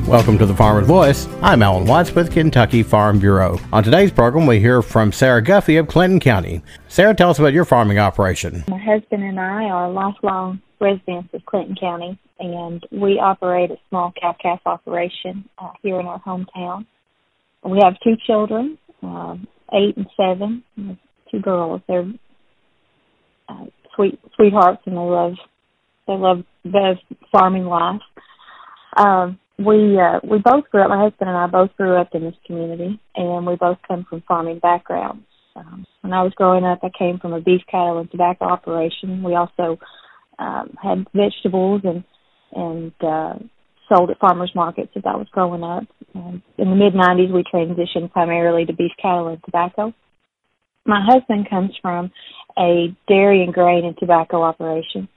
Welcome to the Farmer's Voice. I'm Alan Watts with Kentucky Farm Bureau. On today's program, we hear from Sarah Guffey of Clinton County. Sarah, tell us about your farming operation. My husband and I are lifelong residents of Clinton County, and we operate a small cow-calf operation here in our hometown. We have two children, 8 and 7, and 2 girls. They're sweethearts, and they love the farming life. We both grew up, my husband and I both grew up in this community, and we both come from farming backgrounds. When I was growing up, I came from a beef, cattle, and tobacco operation. We also had vegetables and sold at farmers markets as I was growing up. In the mid-'90s, we transitioned primarily to beef, cattle, and tobacco. My husband comes from a dairy and grain and tobacco operation.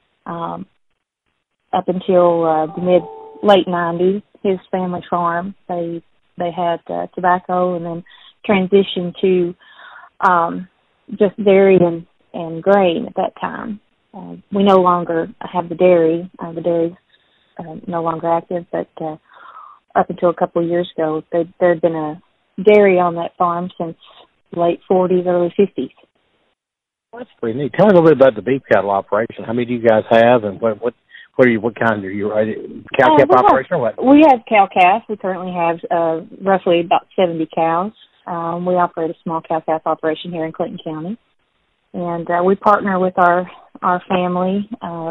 Up until the late 90s, his family farm, they had tobacco and then transitioned to just dairy and grain at that time. We no longer have the dairy. The dairy's no longer active, but up until a couple of years ago, there had been a dairy on that farm since late 40s, early 50s. That's pretty neat. Tell me a little bit about the beef cattle operation. How many do you guys have, and what kind are you? Cow-calf operation or what? We have cow-calf. We currently have roughly about 70 cows. We operate a small cow-calf operation here in Clinton County. And we partner with our family,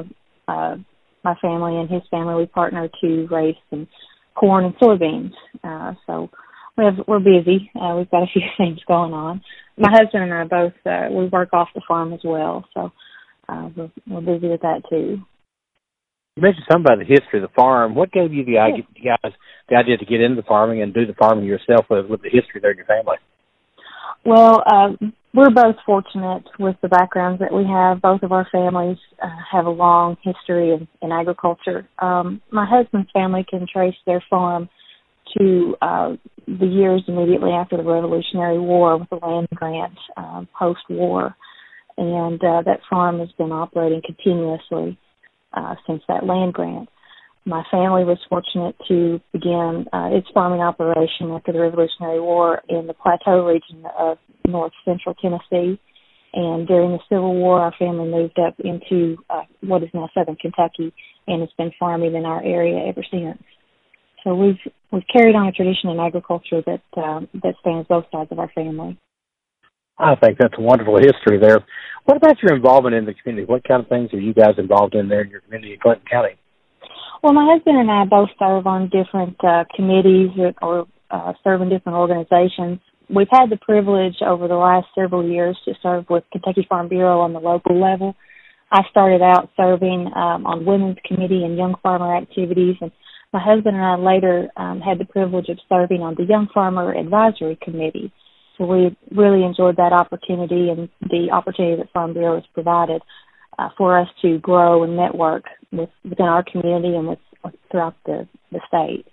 my family and his family. We partner to raise some corn and soybeans. So we're busy. We've got a few things going on. My husband and I both, we work off the farm as well. So we're busy with that too. You mentioned something about the history of the farm. What gave you the idea to get into farming and do the farming yourself with the history there in your family? Well, we're both fortunate with the backgrounds that we have. Both of our families have a long history in agriculture. My husband's family can trace their farm to the years immediately after the Revolutionary War with the land grant post-war. And that farm has been operating continuously since that land grant. My family was fortunate to begin its farming operation after the Revolutionary War in the Plateau region of north central Tennessee. And during the Civil War, our family moved up into what is now southern Kentucky and has been farming in our area ever since. So we've carried on a tradition in agriculture that spans both sides of our family. I think that's a wonderful history there. What about your involvement in the community? What kind of things are you guys involved in there in your community in Clinton County? Well, my husband and I both serve on different committees or serve in different organizations. We've had the privilege over the last several years to serve with Kentucky Farm Bureau on the local level. I started out serving on women's committee and young farmer activities, and my husband and I later had the privilege of serving on the Young Farmer Advisory Committee. So we really enjoyed that opportunity and the opportunity that Farm Bureau has provided for us to grow and network within our community and throughout the state.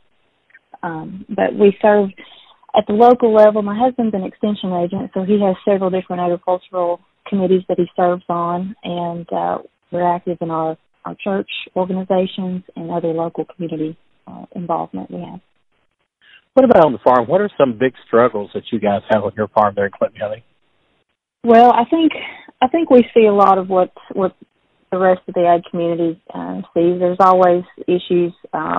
But we serve at the local level. My husband's an extension agent, so he has several different agricultural committees that he serves on, and we're active in our church organizations and other local community involvement we have. What about on the farm? What are some big struggles that you guys have on your farm there in Clinton County? Well, I think we see a lot of what the rest of the ag community sees. There's always issues,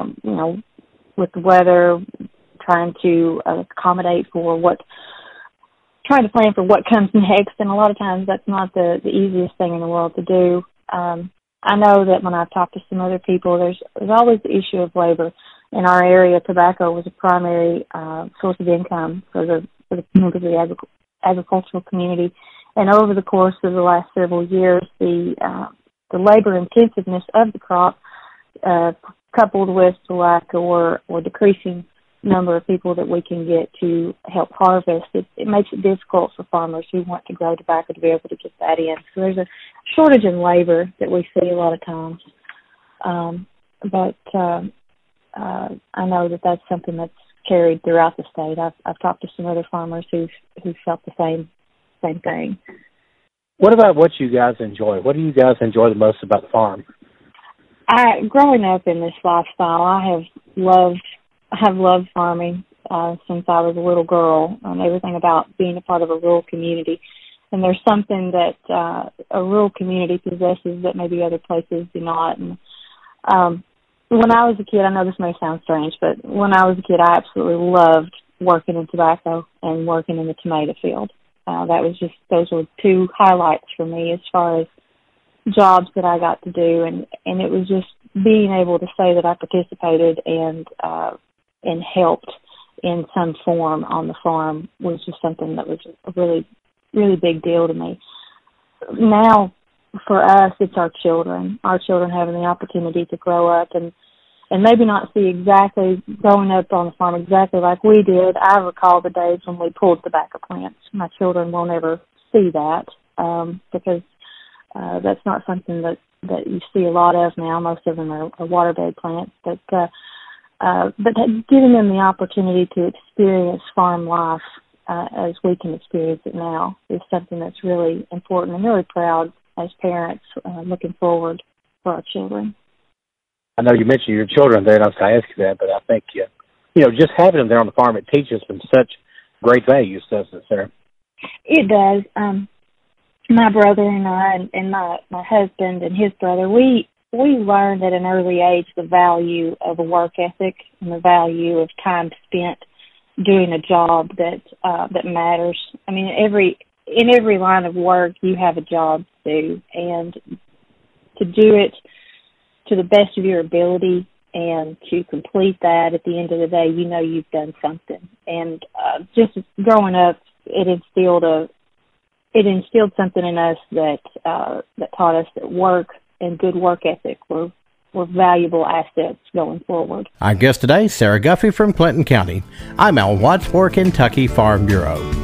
with the weather, trying to accommodate trying to plan for what comes next, and a lot of times that's not the easiest thing in the world to do. I know that when I've talked to some other people, there's always the issue of labor. In our area, tobacco was a primary source of income for the members of the agricultural community. And over the course of the last several years, the labor intensiveness of the crop, coupled with the lack or decreasing number of people that we can get to help harvest, it makes it difficult for farmers who want to grow tobacco to be able to get that in. So there's a shortage in labor that we see a lot of times. But I know that that's something that's carried throughout the state. I've talked to some other farmers who've felt the same thing. What about what you guys enjoy? What do you guys enjoy the most about the farm? Growing up in this lifestyle, I have loved I've loved farming since I was a little girl. Everything about being a part of a rural community. And there's something that a rural community possesses that maybe other places do not. And when I was a kid, I know this may sound strange, but when I was a kid, I absolutely loved working in tobacco and working in the tomato field. Those were two highlights for me as far as jobs that I got to do, and it was just being able to say that I participated and helped in some form on the farm was just something that was a really, really big deal to me. Now, for us, it's our children having the opportunity to grow up and maybe not see exactly growing up on the farm exactly like we did. I recall the days when we pulled tobacco plants. My children won't ever see that because that's not something that you see a lot of now. Most of them are waterbed plants, but giving them the opportunity to experience farm life as we can experience it now is something that's really important. I'm really proud as parents looking forward for our children. I know you mentioned your children there, and I was going to ask you that, but I think, just having them there on the farm, it teaches them such great values, doesn't it, Sarah? It does. My brother and I and my husband and his brother, we learned at an early age the value of a work ethic and the value of time spent doing a job that matters. I mean, in every line of work, you have a job to do, and to do it to the best of your ability and to complete that at the end of the day, you've done something. And just growing up, it instilled something in us that taught us that work and good work ethic were valuable assets going forward. Our guest today, Sarah Guffey from Clinton County. I'm Alan Watts for Kentucky Farm Bureau.